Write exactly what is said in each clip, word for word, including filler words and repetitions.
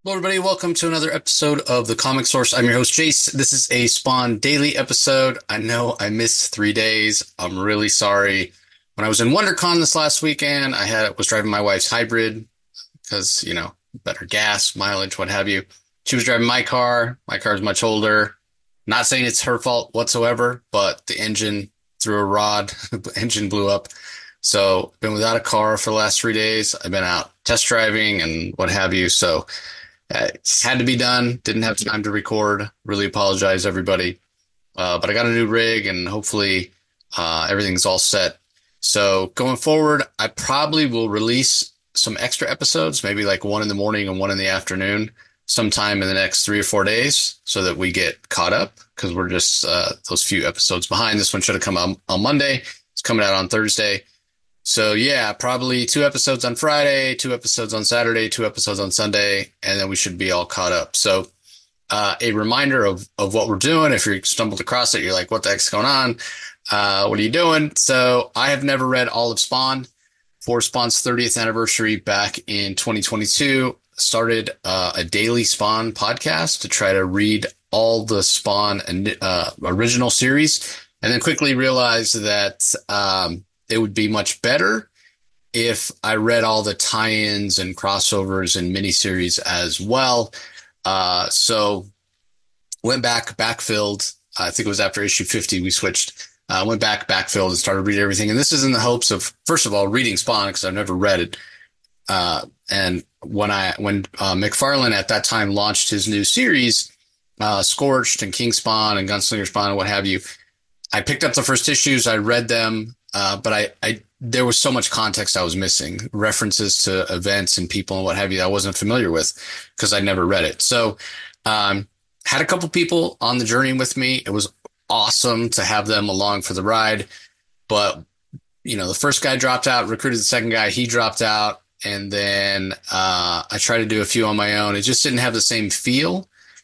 Hello, everybody. Welcome to another episode of The Comic Source. I'm your host, Jace. This is a Spawn Daily episode. I know I missed three days. I'm really sorry. When I was in WonderCon this last weekend, I had was driving my wife's hybrid because, you know, better gas, mileage, what have you. She was driving my car. My car is much older. Not saying it's her fault whatsoever, but the engine threw a rod. The engine blew up. So been without a car for the last three days. I've been out test driving and what have you. So uh, it had to be done. Didn't have time to record. Really apologize, everybody. Uh, but I got a new rig and hopefully uh, everything's all set. So going forward, I probably will release some extra episodes, maybe like one in the morning and one in the afternoon sometime in the next three or four days so that we get caught up because we're just uh, those few episodes behind. This one should have come out on Monday. It's coming out on Thursday. So yeah, probably two episodes on Friday, two episodes on Saturday, two episodes on Sunday, and then we should be all caught up. So uh, a reminder of, of what we're doing. If you stumbled across it, you're like, what the heck's going on? Uh, what are you doing? So I have never read all of Spawn. For Spawn's thirtieth anniversary back in twenty twenty-two, started uh, a daily Spawn podcast to try to read all the Spawn uh, original series, and then quickly realized that um, it would be much better if I read all the tie-ins and crossovers and miniseries as well. Uh, so went back, backfilled. I think it was after issue fifty, we switched. I uh, went back, backfilled, and started reading everything. And this is in the hopes of, first of all, reading Spawn because I've never read it. Uh, and when I when uh, McFarlane at that time launched his new series, uh, Scorched and King Spawn and Gunslinger Spawn and what have you, I picked up the first issues. I read them, uh, but I, I there was so much context I was missing, references to events and people and what have you that I wasn't familiar with because I'd never read it. So um, had a couple people on the journey with me. It was awesome to have them along for the ride. But, you know, the first guy dropped out, recruited the second guy, he dropped out. And then uh, I tried to do a few on my own. It just didn't have the same feel.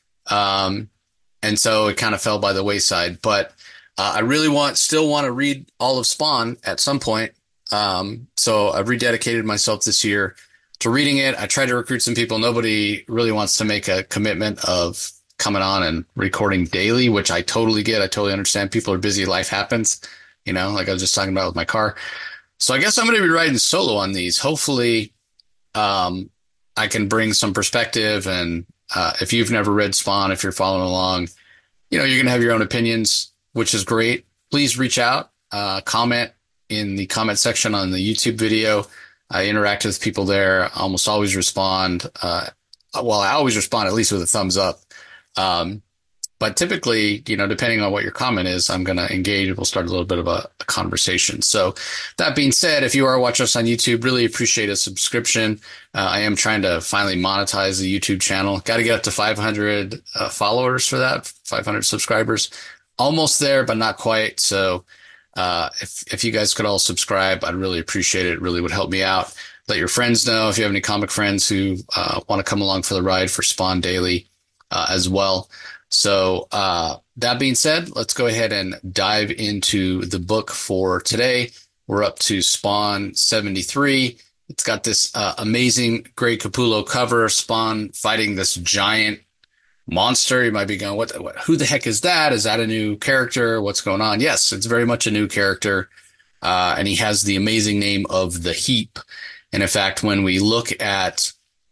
Um, and so it kind of fell by the wayside. But uh, I really want, still want to read all of Spawn at some point. Um, so I've rededicated myself this year to reading it. I tried to recruit some people. Nobody really wants to make a commitment of coming on and recording daily, which I totally get. I totally understand. People are busy. Life happens, you know, like I was just talking about with my car. So I guess I'm going to be riding solo on these. Hopefully, um, I can bring some perspective. And uh, if you've never read Spawn, if you're following along, you know, you're going to have your own opinions, which is great. Please reach out, uh, comment in the comment section on the YouTube video. I interact with people there. I almost always respond. Uh, well, I always respond at least with a thumbs up. Um, but typically, you know, depending on what your comment is, I'm going to engage. We'll start a little bit of a, a conversation. So that being said, if you are watching us on YouTube, really appreciate a subscription. Uh, I am trying to finally monetize the YouTube channel. Got to get up to five hundred uh, followers for that, five hundred subscribers. Almost there, but not quite. So uh, if, if you guys could all subscribe, I'd really appreciate it. It really would help me out. Let your friends know if you have any comic friends who uh, want to come along for the ride for Spawn Daily. Uh, as well. So uh, that being said, let's go ahead and dive into the book for today. We're up to Spawn seventy-three. It's got this uh, amazing Greg Capullo cover, Spawn fighting this giant monster. You might be going, what, what, who the heck is that? Is that a new character? What's going on? Yes, it's very much a new character. Uh, and he has the amazing name of the Heap. And in fact, when we look at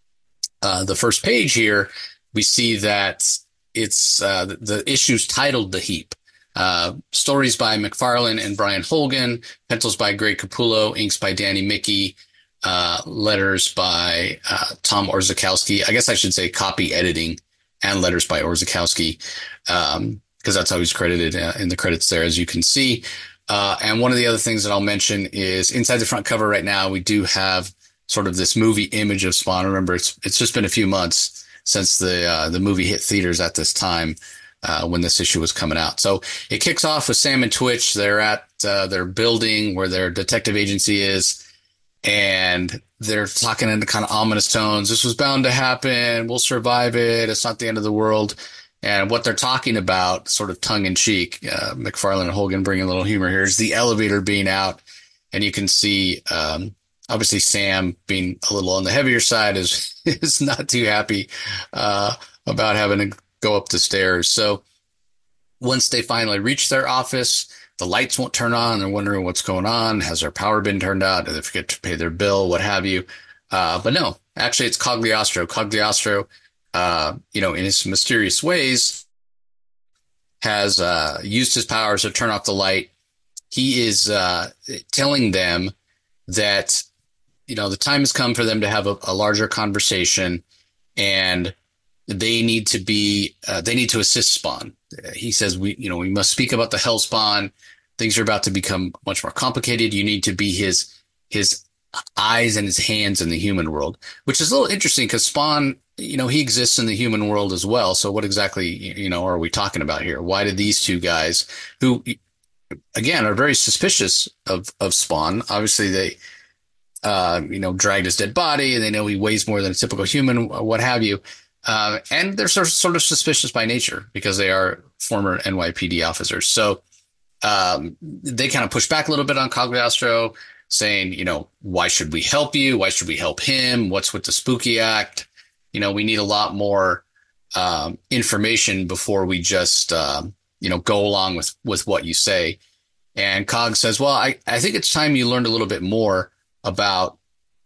uh, the first page here, we see that it's uh, the issue's titled The Heap. Uh, stories by McFarlane and Brian Holgan, pencils by Greg Capullo, inks by Danny Mickey, uh, letters by uh, Tom Orzechowski. I guess I should say copy editing and letters by Orzechowski, um, because that's how he's credited uh, in the credits there, as you can see. Uh, and one of the other things that I'll mention is inside the front cover right now, we do have sort of this movie image of Spawn. Remember, it's it's just been a few months since the uh, the movie hit theaters at this time uh, when this issue was coming out. So it kicks off with Sam and Twitch. They're at uh, their building where their detective agency is, and they're talking in kind of ominous tones. This was bound to happen. We'll survive it. It's not the end of the world. And what they're talking about, sort of tongue-in-cheek, uh, McFarlane and Holgan bringing a little humor here, is the elevator being out, and you can see um, obviously Sam, being a little on the heavier side, is is not too happy uh, about having to go up the stairs. So once they finally reach their office, the lights won't turn on. They're wondering what's going on. Has their power been turned out? Did they forget to pay their bill? What have you? Uh, but no, actually, it's Cogliostro. Cogliostro, uh, you know, in his mysterious ways, has uh, used his powers to turn off the light. He is uh, telling them that, you know, the time has come for them to have a, a larger conversation, and they need to be uh, they need to assist Spawn. He says, we you know we must speak about the Hell Spawn. Things are about to become much more complicated. You need to be his his eyes and his hands in the human world, which is a little interesting because Spawn, you know, he exists in the human world as well. So what exactly, you know, are we talking about here? Why did these two guys, who again are very suspicious of of Spawn, obviously they uh, you know, dragged his dead body, and they know he weighs more than a typical human, what have you. Uh, and they're sort of, sort of suspicious by nature because they are former N Y P D officers. So um, they kind of push back a little bit on Cogliostro, saying, you know, why should we help you? Why should we help him? What's with the Spooky Act? You know, we need a lot more um, information before we just, um, you know, go along with, with what you say. And Cog says, well, I, I think it's time you learned a little bit more about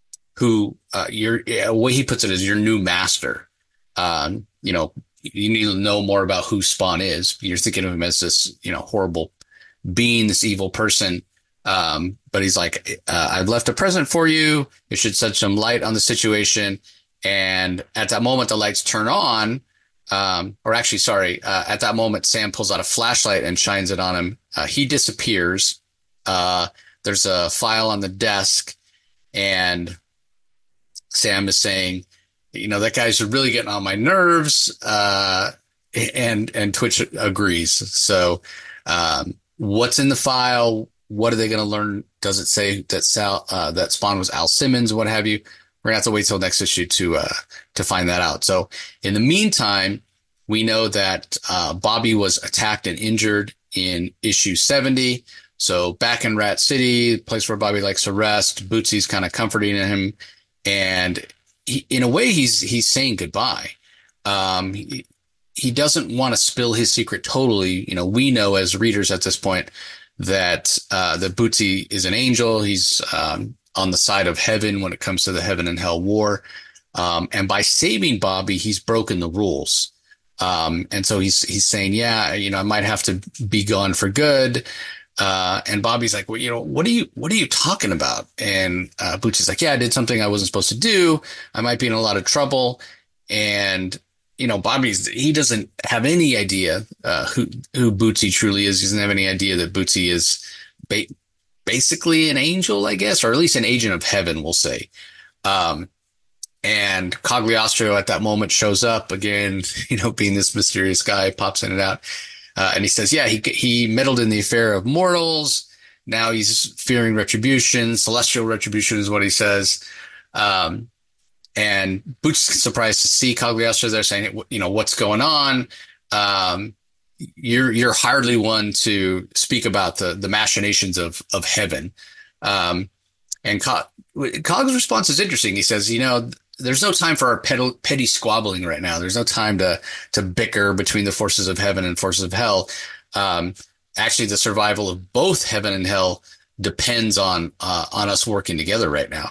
who uh, your the way he puts it is your new master. Um, you know, you need to know more about who Spawn is. You're thinking of him as this, you know, horrible being, this evil person. Um, but he's like, uh, I've left a present for you. It should shed some light on the situation. And at that moment, the lights turn on. Um, or actually, sorry, uh, at that moment, Sam pulls out a flashlight and shines it on him. Uh, he disappears. Uh, there's a file on the desk, and Sam is saying, you know, that guy's really getting on my nerves. Uh, and, and Twitch agrees. So, um, what's in the file? What are they going to learn? Does it say that Sal, uh, that Spawn was Al Simmons, what have you? We're gonna have to wait till next issue to, uh, to find that out. So in the meantime, we know that, uh, Bobby was attacked and injured in issue seventy. So back in Rat City, the place where Bobby likes to rest, Bootsy's kind of comforting him. And he, in a way, he's, he's saying goodbye. Um, he, he doesn't want to spill his secret totally. You know, we know as readers at this point that, uh, that Bootsy is an angel. He's, um, on the side of heaven when it comes to the heaven and hell war. Um, and by saving Bobby, he's broken the rules. Um, and so he's, he's saying, yeah, you know, I might have to be gone for good. Uh, and Bobby's like, well, you know, what are you, what are you talking about? And, uh, Bootsy's like, yeah, I did something I wasn't supposed to do. I might be in a lot of trouble. And, you know, Bobby's, he doesn't have any idea, uh, who, who Bootsy truly is. He doesn't have any idea that Bootsy is ba- basically an angel, I guess, or at least an agent of heaven, we'll say. Um, and Cogliostro at that moment shows up again, you know, being this mysterious guy, pops in and out. Uh, and he says, yeah, he, he meddled in the affair of mortals. Now he's fearing retribution. Celestial retribution is what he says. Um, and Boots is surprised to see Cogliostro there saying, you know, what's going on? Um, you're, you're hardly one to speak about the, the machinations of, of heaven. Um, and Co- Cog's response is interesting. He says, you know, there's no time for our petty, petty squabbling right now. There's no time to, to bicker between the forces of heaven and forces of hell. Um, actually, the survival of both heaven and hell depends on, uh, on us working together right now.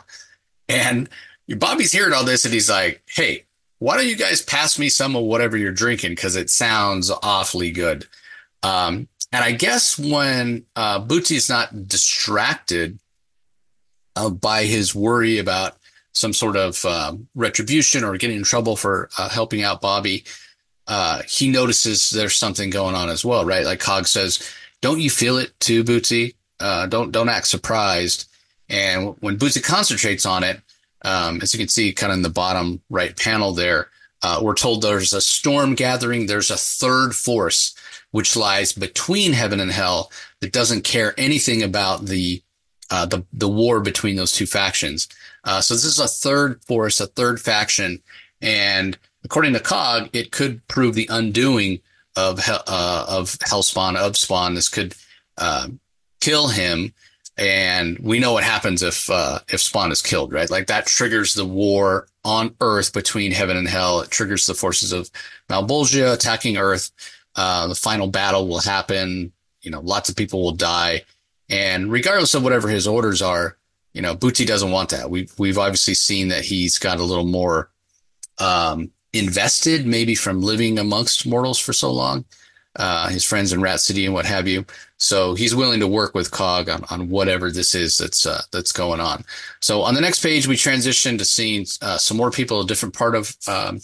And Bobby's hearing all this and he's like, hey, why don't you guys pass me some of whatever you're drinking? Cause it sounds awfully good. Um, and I guess when, uh, Bootsy is not distracted uh, by his worry about some sort of, um, retribution or getting in trouble for, uh, helping out Bobby, uh, he notices there's something going on as well, right? Like Cog says, don't you feel it too, Bootsy? Uh, don't, don't act surprised. And when Bootsy concentrates on it, Um, as you can see kind of in the bottom right panel there, uh, we're told there's a storm gathering. There's a third force which lies between heaven and hell that doesn't care anything about the, uh, the, the war between those two factions. Uh, so this is a third force, a third faction. And according to Cog, it could prove the undoing of, uh, of Hellspawn, of Spawn. This could, uh, kill him. And we know what happens if uh, if Spawn is killed, right? Like that triggers the war on Earth between heaven and hell. It triggers the forces of Malbolgia attacking Earth. Uh, the final battle will happen. You know, lots of people will die. And regardless of whatever his orders are, you know, Booty doesn't want that. We've we've obviously seen that he's got a little more um, invested, maybe from living amongst mortals for so long, uh, his friends in Rat City and what have you. So he's willing to work with Cog on, on whatever this is that's uh, that's going on. So on the next page, we transition to seeing uh, some more people, a different part of um,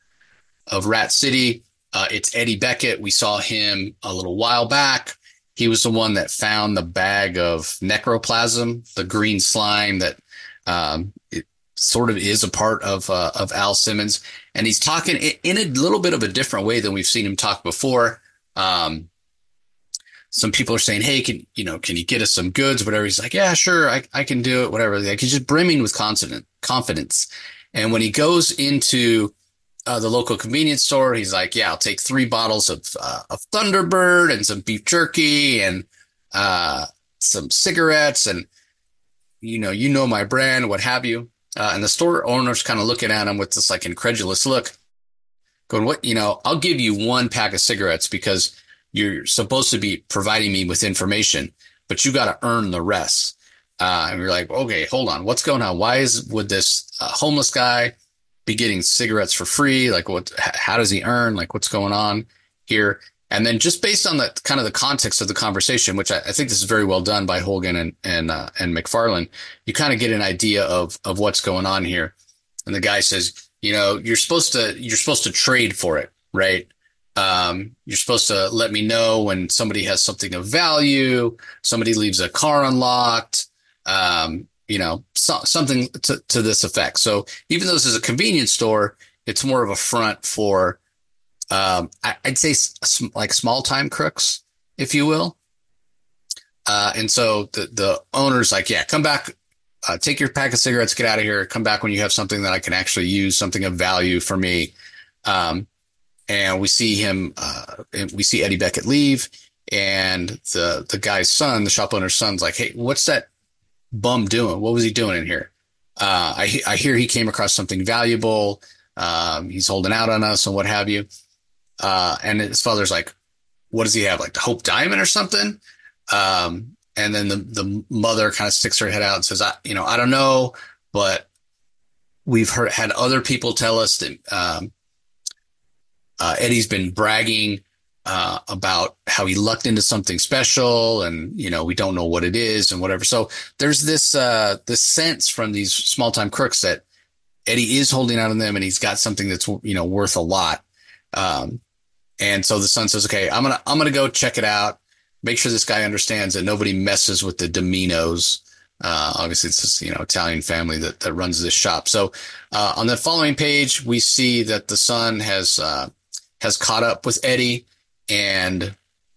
of Rat City. Uh, it's Eddie Beckett. We saw him a little while back. He was the one that found the bag of necroplasm, the green slime that um, it sort of is a part of uh, of Al Simmons. And he's talking in a little bit of a different way than we've seen him talk before. Um, some people are saying, hey, can, you know, can you get us some goods, whatever. He's like, yeah, sure. I, I can do it, whatever. Like he's just brimming with confident, confidence. And when he goes into uh, the local convenience store, he's like, yeah, I'll take three bottles of, uh, of Thunderbird and some beef jerky and, uh, some cigarettes and, you know, you know, my brand, what have you. Uh, and the store owner's kind of looking at him with this like incredulous look going, what, you know, I'll give you one pack of cigarettes because you're supposed to be providing me with information, but you got to earn the rest. Uh, and we're like, okay, hold on. What's going on? Why is, would this uh, homeless guy be getting cigarettes for free? Like what, how does he earn? Like what's going on here? And then just based on the kind of the context of the conversation, which I, I think this is very well done by Holgan and, and, uh, and McFarlane, you kind of get an idea of, of what's going on here. And the guy says, you know, you're supposed to, you're supposed to trade for it, right? Um, you're supposed to let me know when somebody has something of value, somebody leaves a car unlocked, um, you know, so, something to, to this effect. So even though this is a convenience store, it's more of a front for, um, I, I'd say s- like small time crooks, if you will. Uh, and so the, the owner's like, yeah, come back, uh, take your pack of cigarettes, get out of here. Come back when you have something that I can actually use, something of value for me. Um, And we see him, uh, we see Eddie Beckett leave, and the, the guy's son, the shop owner's son's like, hey, what's that bum doing? What was he doing in here? Uh, I, I hear he came across something valuable. Um, he's holding out on us and what have you. Uh, and his father's like, what does he have? Like the Hope Diamond or something? Um, and then the, the mother kind of sticks her head out and says, I, you know, I don't know, but we've heard, had other people tell us that, um, Uh, Eddie's been bragging uh, about how he lucked into something special, and you know we don't know what it is and whatever. So there's this uh, this sense from these small time crooks that Eddie is holding out on them, and he's got something that's you know worth a lot. Um, and so the son says, "Okay, I'm gonna I'm gonna go check it out. Make sure this guy understands that nobody messes with the Dominos." Uh, obviously, it's this you know Italian family that that runs this shop. So uh, on the following page, we see that the son has. Uh, has caught up with Eddie, and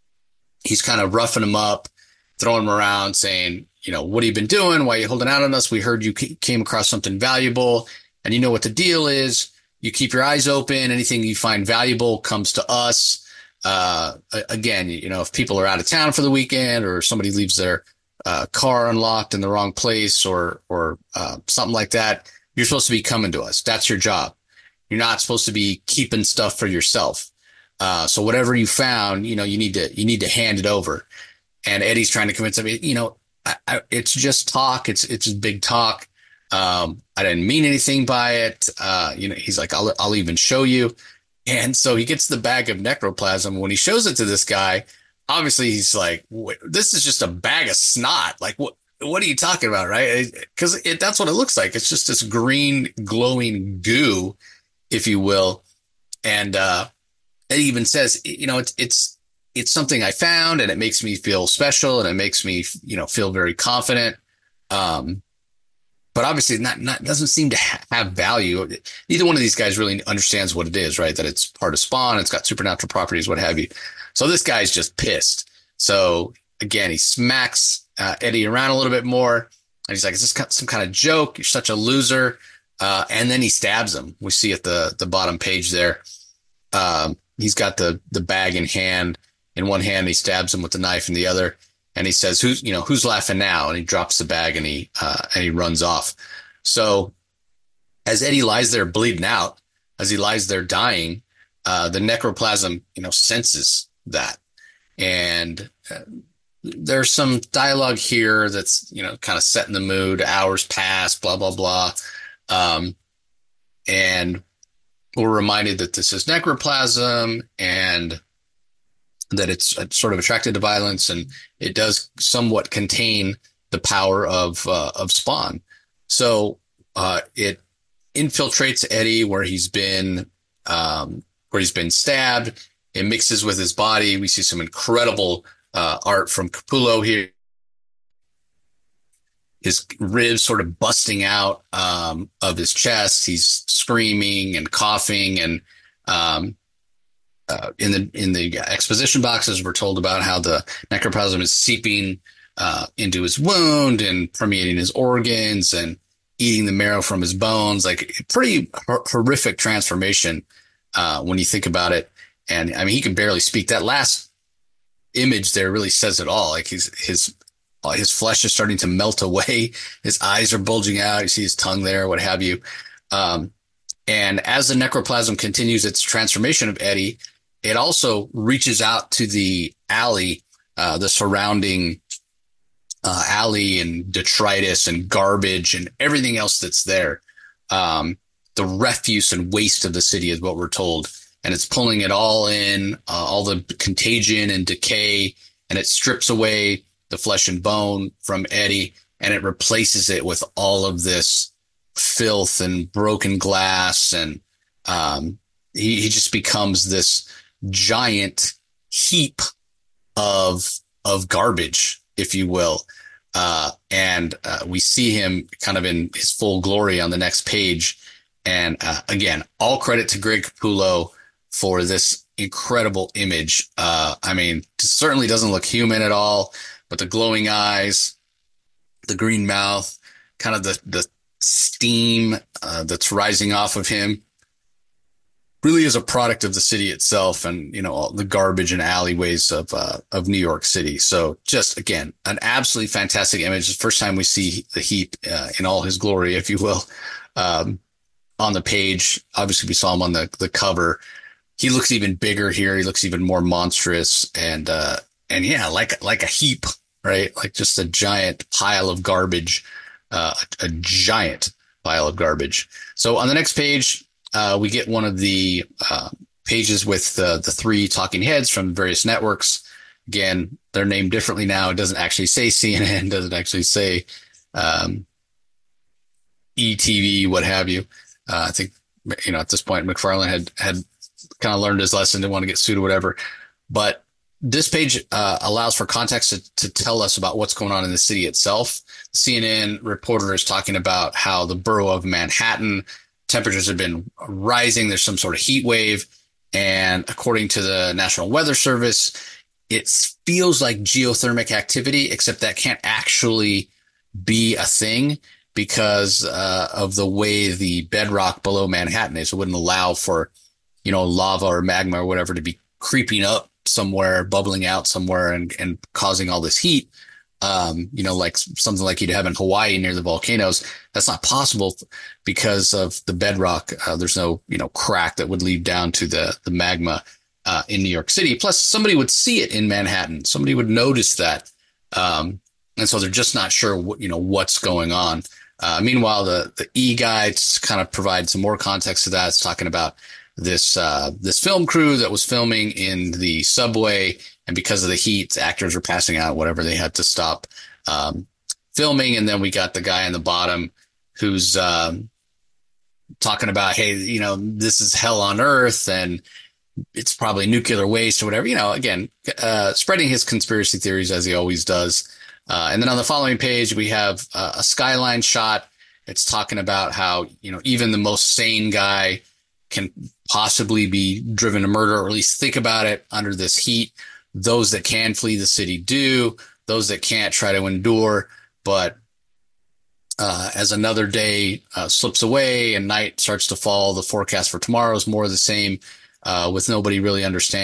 he's kind of roughing him up, throwing him around, saying, you know, what have you been doing? Why are you holding out on us? We heard you came across something valuable, and you know what the deal is. You keep your eyes open. Anything you find valuable comes to us. Uh, again, you know, if people are out of town for the weekend, or somebody leaves their uh, car unlocked in the wrong place, or or uh, something like that, you're supposed to be coming to us. That's your job. You're not supposed to be keeping stuff for yourself. Uh, so whatever you found, you know, you need to, you need to hand it over. And Eddie's trying to convince him, you know, I, I, it's just talk. It's, it's big talk. Um, I didn't mean anything by it. Uh, you know, he's like, I'll, I'll even show you. And so he gets the bag of necroplasm. When he shows it to this guy, obviously he's like, this is just a bag of snot. Like, what, what are you talking about? Right. Cause it, that's what it looks like. It's just this green glowing goo, if you will. And, uh, it even says, you know, it's, it's, it's something I found, and it makes me feel special, and it makes me, you know, feel very confident. Um, but obviously not, not, doesn't seem to ha- have value. Neither one of these guys really understands what it is, right? That it's part of Spawn. It's got supernatural properties, what have you. So this guy's just pissed. So again, he smacks, uh, Eddie around a little bit more, and he's like, is this some kind of joke? You're such a loser. Uh, and then he stabs him. We see at the, the bottom page there. Um, he's got the, the bag in hand, in one hand, he stabs him with the knife in the other. and he says, "Who's you know who's laughing now?" And he drops the bag and he uh, and he runs off. So as Eddie lies there bleeding out, as he lies there dying, uh, the necroplasm you know senses that, and uh, there's some dialogue here that's you know kind of setting the mood. Hours pass, blah blah blah, um, and we're reminded that this is necroplasm and that it's sort of attracted to violence, and it does somewhat contain the power of uh, of Spawn. So uh, it infiltrates Eddie where he's been um, where he's been stabbed. It mixes with his body. We see some incredible uh, art from Capullo here. His ribs sort of busting out um, of his chest. He's screaming and coughing, and um, uh, in the in the exposition boxes, we're told about how the necroplasm is seeping uh, into his wound and permeating his organs and eating the marrow from his bones. Like pretty hor- horrific transformation uh, when you think about it. And I mean, he can barely speak. That last image there really says it all. Like his his his flesh is starting to melt away. His eyes are bulging out. You see his tongue there, what have you. Um, and as the necroplasm continues its transformation of Eddie, it also reaches out to the alley, uh, the surrounding uh, alley and detritus and garbage and everything else that's there. Um, the refuse and waste of the city is what we're told. And it's pulling it all in, uh, all the contagion and decay, and it strips away the flesh and bone from Eddie, and it replaces it with all of this filth and broken glass. And um, he, he just becomes this giant heap of of garbage, if you will. Uh, and uh, we see him kind of in his full glory on the next page. And uh, again, all credit to Greg Capullo for this incredible image. Uh, I mean, it certainly doesn't look human at all, but the glowing eyes, the green mouth, kind of the, the steam uh, that's rising off of him really is a product of the city itself and, you know, all the garbage and alleyways of, uh, of New York City. So just, again, an absolutely fantastic image. The first time we see the heat uh, in all his glory, if you will, um, on the page. Obviously, we saw him on the, the cover. He looks even bigger here. He looks even more monstrous. And, uh, and yeah, like, like a heap, right? Like just a giant pile of garbage, uh, a, a giant pile of garbage. So on the next page, uh, we get one of the, uh, pages with uh, the three talking heads from various networks. Again, they're named differently now. It doesn't actually say C N N, doesn't actually say, um, E T V, what have you. Uh, I think, you know, at this point, McFarlane had, had kind of learned his lesson, didn't want to get sued or whatever. But this page uh, allows for context to, to tell us about what's going on in the city itself. The C N N reporter is talking about how the borough of Manhattan, temperatures have been rising. There's some sort of heat wave. And according to the National Weather Service, it feels like geothermic activity, except that can't actually be a thing because uh, of the way the bedrock below Manhattan is. It wouldn't allow for, you know, lava or magma or whatever to be creeping up somewhere, bubbling out somewhere and, and causing all this heat. Um, you know, like something like you'd have in Hawaii near the volcanoes. That's not possible because of the bedrock. Uh, there's no, you know, crack that would lead down to the, the magma, uh, in New York City. Plus somebody would see it in Manhattan. Somebody would notice that. Um, and so they're just not sure what, you know, what's going on. Uh, meanwhile, the, the E guides kind of provide some more context to that. It's talking about this, uh, this film crew that was filming in the subway. And because of the heat, actors were passing out, whatever, they had to stop, um, filming. And then we got the guy in the bottom who's, um, talking about, hey, you know, this is hell on earth and it's probably nuclear waste or whatever, you know, again, uh, spreading his conspiracy theories as he always does. Uh, and then on the following page, we have uh, a skyline shot. It's talking about how, you know, even the most sane guy can possibly be driven to murder, or at least think about it under this heat. Those that can flee the city do. Those that can't try to endure. But uh, as another day uh, slips away and night starts to fall, the forecast for tomorrow is more of the same, uh, with nobody really understanding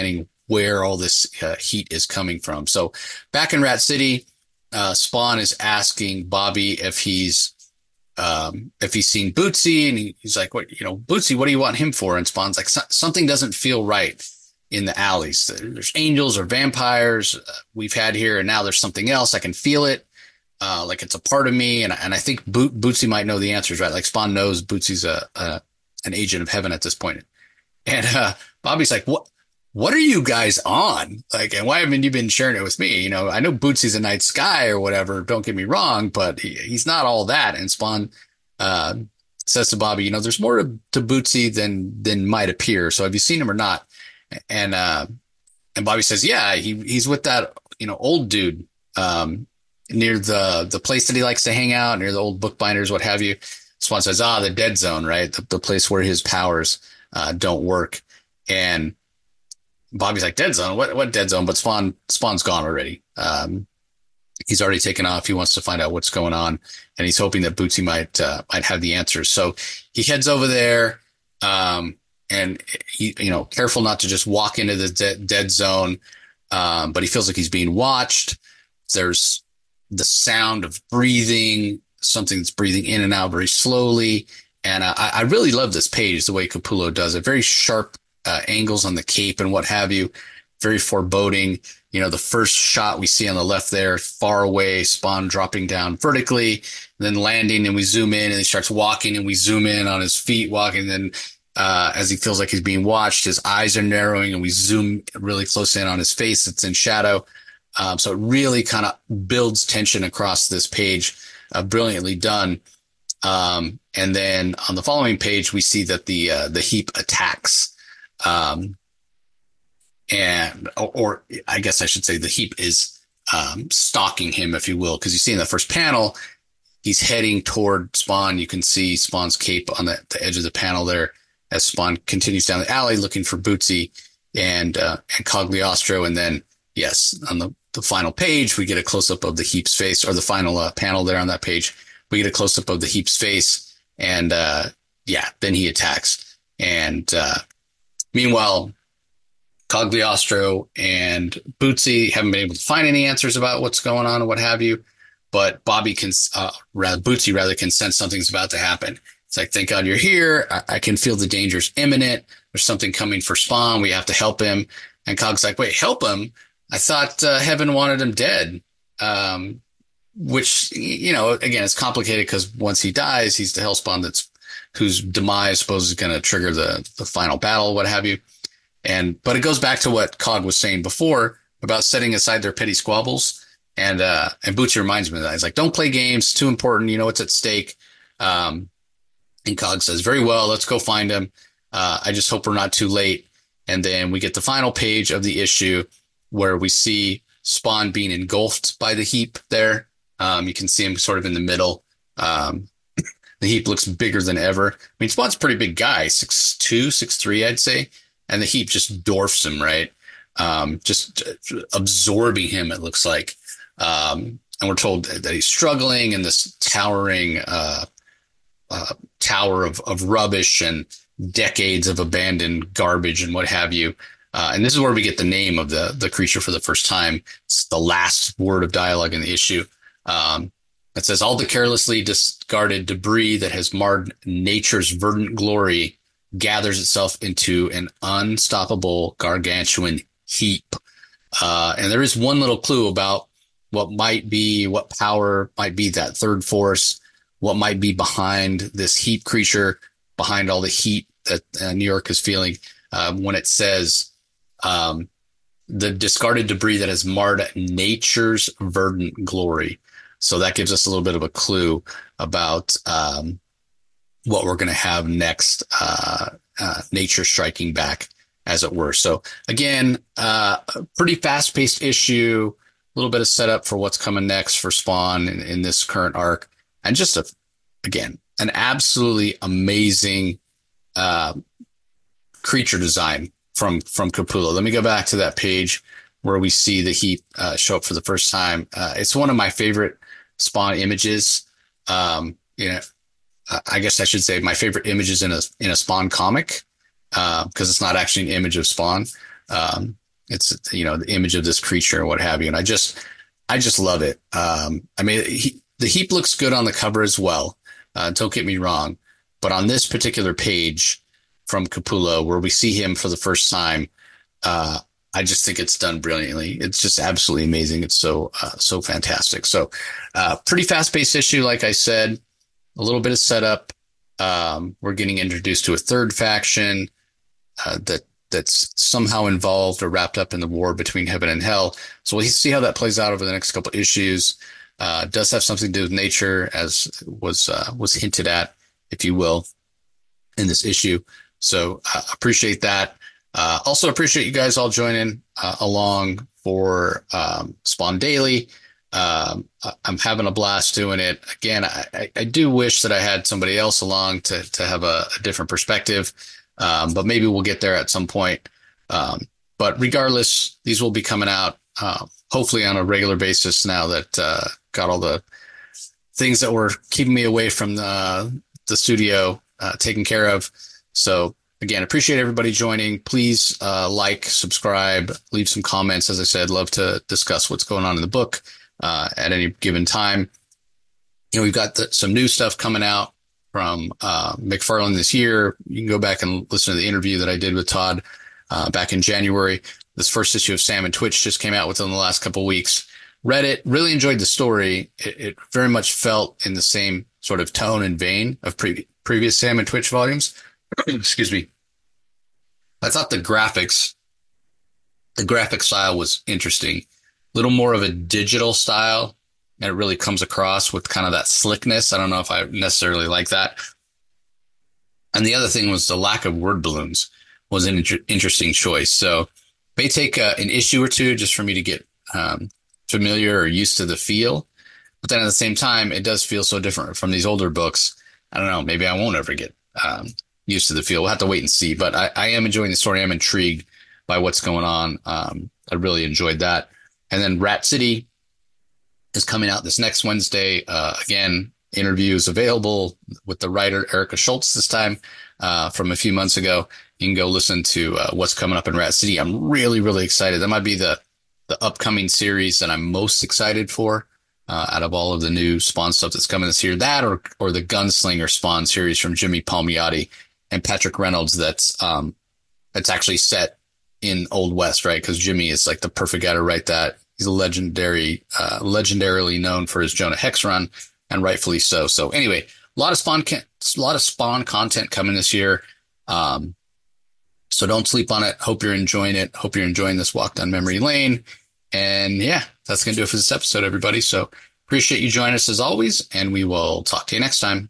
where all this uh, heat is coming from. So back in Rat City, uh, Spawn is asking Bobby if he's um, if he's seen Bootsy, and he, he's like, "What, you know, Bootsy? What do you want him for?" And Spawn's like, "Something doesn't feel right in the alleys. There's angels or vampires uh, we've had here, and now there's something else. I can feel it, uh, like it's a part of me." And and I think Bo- Bootsy might know the answers, right? Like Spawn knows Bootsy's a, a an agent of heaven at this point. And uh, Bobby's like, "What? What are you guys on? Like, and why haven't you been sharing it with me? You know, I know Bootsy's a night sky or whatever. Don't get me wrong, but he, he's not all that." And Spawn uh, says to Bobby, "You know, there's more to, to Bootsy than than might appear. So have you seen him or not?" And uh, and Bobby says, "Yeah, he he's with that, you know, old dude um, near the the place that he likes to hang out, near the old bookbinders, what have you." Spawn says, "Ah, the dead zone, right? The, the place where his powers uh, don't work." And Bobby's like, "Dead zone? What, what dead zone?" But Spawn, Spawn's gone already. Um, he's already taken off. He wants to find out what's going on, and he's hoping that Bootsy might, uh, might have the answers. So he heads over there, um, and he, you know, careful not to just walk into the de- dead zone. Um, but he feels like he's being watched. There's the sound of breathing, something that's breathing in and out very slowly. And uh, I, I really love this page, the way Capullo does it. Very sharp Uh, angles on the cape and what have you, very foreboding. You know, the first shot we see on the left there, far away, Spawn dropping down vertically, then landing, and we zoom in, and he starts walking, and we zoom in on his feet walking. Then uh, as he feels like he's being watched, his eyes are narrowing, and we zoom really close in on his face. It's in shadow. Um, so it really kind of builds tension across this page, uh, brilliantly done. Um, and then on the following page, we see that the uh, the heap attacks. Um, and, or, or I guess I should say the heap is, um, stalking him, if you will, because you see in the first panel, he's heading toward Spawn. You can see Spawn's cape on the, the edge of the panel there as Spawn continues down the alley looking for Bootsy and, uh, and Cagliostro. And then, yes, on the, the final page, we get a close up of the heap's face, or the final uh, panel there on that page. We get a close up of the heap's face, and, uh, yeah, then he attacks. And, uh, meanwhile, Cagliostro and Bootsy haven't been able to find any answers about what's going on or what have you. But Bobby can, uh, rather, Bootsy rather can sense something's about to happen. It's like, "Thank God you're here. I, I can feel the danger's imminent. There's something coming for Spawn. We have to help him." And Cog's like, "Wait, help him? I thought uh, Heaven wanted him dead." Um, which, you know, again, it's complicated because once he dies, he's the Hellspawn that's whose demise, I suppose, is going to trigger the, the final battle, what have you. And, but it goes back to what Cog was saying before about setting aside their petty squabbles. And, uh, and Bootsy reminds me of that. He's like, "Don't play games. It's too important. You know, what's at stake." Um, and Cog says, "Very well, let's go find him. Uh, I just hope we're not too late." And then we get the final page of the issue where we see Spawn being engulfed by the heap there. Um, you can see him sort of in the middle. Um, The heap looks bigger than ever. I mean, Spawn's a pretty big guy, six two, six three, I'd say. And the heap just dwarfs him, right? Um, just absorbing him, it looks like. Um, and we're told that he's struggling in this towering uh, uh, tower of, of rubbish and decades of abandoned garbage and what have you. Uh, and this is where we get the name of the, the creature for the first time. It's the last word of dialogue in the issue. Um, It says, "All the carelessly discarded debris that has marred nature's verdant glory gathers itself into an unstoppable gargantuan heap." Uh, and there is one little clue about what might be, what power might be that third force, what might be behind this heap creature, behind all the heat that uh, New York is feeling, uh, when it says, um, "the discarded debris that has marred nature's verdant glory." So that gives us a little bit of a clue about um, what we're going to have next, uh, uh, nature striking back, as it were. So again, uh, a pretty fast-paced issue, a little bit of setup for what's coming next for Spawn in, in this current arc. And just, a, again, an absolutely amazing uh, creature design from, from Capullo. Let me go back to that page where we see the heap uh, show up for the first time. Uh, it's one of my favorite Spawn images. Um, you know, I guess I should say my favorite images in a in a Spawn comic, because uh, it's not actually an image of Spawn. Um, It's, you know, the image of this creature and what have you. And I just, I just love it. Um, I mean, he, the Heap looks good on the cover as well. Uh, don't get me wrong. But on this particular page from Capullo, where we see him for the first time, uh, I just think it's done brilliantly. It's just absolutely amazing. It's so, uh, so fantastic. So, uh, pretty fast paced issue. Like I said, a little bit of setup. Um, we're getting introduced to a third faction, uh, that, that's somehow involved or wrapped up in the war between heaven and hell. So we'll see how that plays out over the next couple issues. Uh, does have something to do with nature, as was, uh, was hinted at, if you will, in this issue. So I uh, appreciate that. Uh, also appreciate you guys all joining uh, along for um, Spawn Daily. Um, I'm having a blast doing it. Again, I, I do wish that I had somebody else along to, to have a, a different perspective. Um, but maybe we'll get there at some point. Um, but regardless, these will be coming out, uh, hopefully on a regular basis now that, uh, got all the things that were keeping me away from the, the studio, uh, taken care of. So again, appreciate everybody joining. Please, uh, like, subscribe, leave some comments. As I said, love to discuss what's going on in the book, uh, at any given time. You know, we've got the, some new stuff coming out from uh, McFarlane this year. You can go back and listen to the interview that I did with Todd uh, back in January. This first issue of Sam and Twitch just came out within the last couple of weeks. Read it, really enjoyed the story. It, it very much felt in the same sort of tone and vein of pre- previous Sam and Twitch volumes. Excuse me. I thought the graphics, the graphic style was interesting. A little more of a digital style. And it really comes across with kind of that slickness. I don't know if I necessarily like that. And the other thing was the lack of word balloons was an inter- interesting choice. So may take uh, an issue or two just for me to get um, familiar or used to the feel. But then at the same time, it does feel so different from these older books. I don't know. Maybe I won't ever get um, used to the feel. We'll have to wait and see. But I, I am enjoying the story. I'm intrigued by what's going on. Um, I really enjoyed that. And then Rat City is coming out this next Wednesday. Uh, again, interviews available with the writer Erica Schultz this time, uh, from a few months ago. You can go listen to uh, what's coming up in Rat City. I'm really, really excited. That might be the, the upcoming series that I'm most excited for, uh, out of all of the new Spawn stuff that's coming this year. That or, or the Gunslinger Spawn series from Jimmy Palmiotti and Patrick Reynolds. That's, um, that's actually set in Old West, right? Because Jimmy is like the perfect guy to write that. He's a legendary, uh, legendarily known for his Jonah Hex run, and rightfully so. So anyway, a lot of Spawn, can- a lot of Spawn content coming this year. Um, so don't sleep on it. Hope you're enjoying it. Hope you're enjoying this walk down memory lane. And yeah, that's going to do it for this episode, everybody. So appreciate you joining us as always, and we will talk to you next time.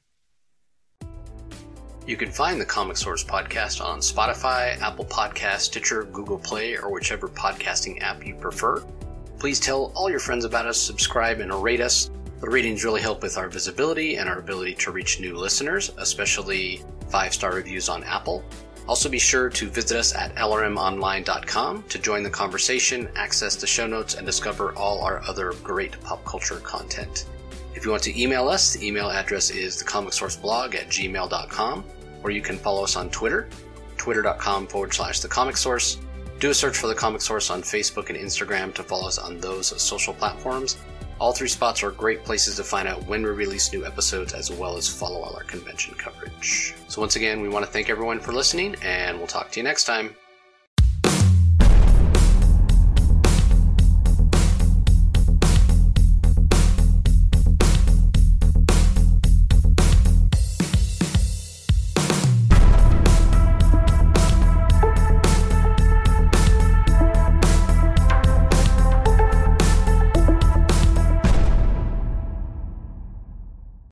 You can find the Comic Source podcast on Spotify, Apple Podcasts, Stitcher, Google Play, or whichever podcasting app you prefer. Please tell all your friends about us, subscribe, and rate us. The ratings really help with our visibility and our ability to reach new listeners, especially five-star reviews on Apple. Also be sure to visit us at L R M online dot com to join the conversation, access the show notes, and discover all our other great pop culture content. If you want to email us, the email address is thecomicsourceblog at gmail dot com, or you can follow us on Twitter, twitter.com forward slash the Comic Source. Do a search for The Comic Source on Facebook and Instagram to follow us on those social platforms. All three spots are great places to find out when we release new episodes, as well as follow all our convention coverage. So once again, we want to thank everyone for listening, and we'll talk to you next time.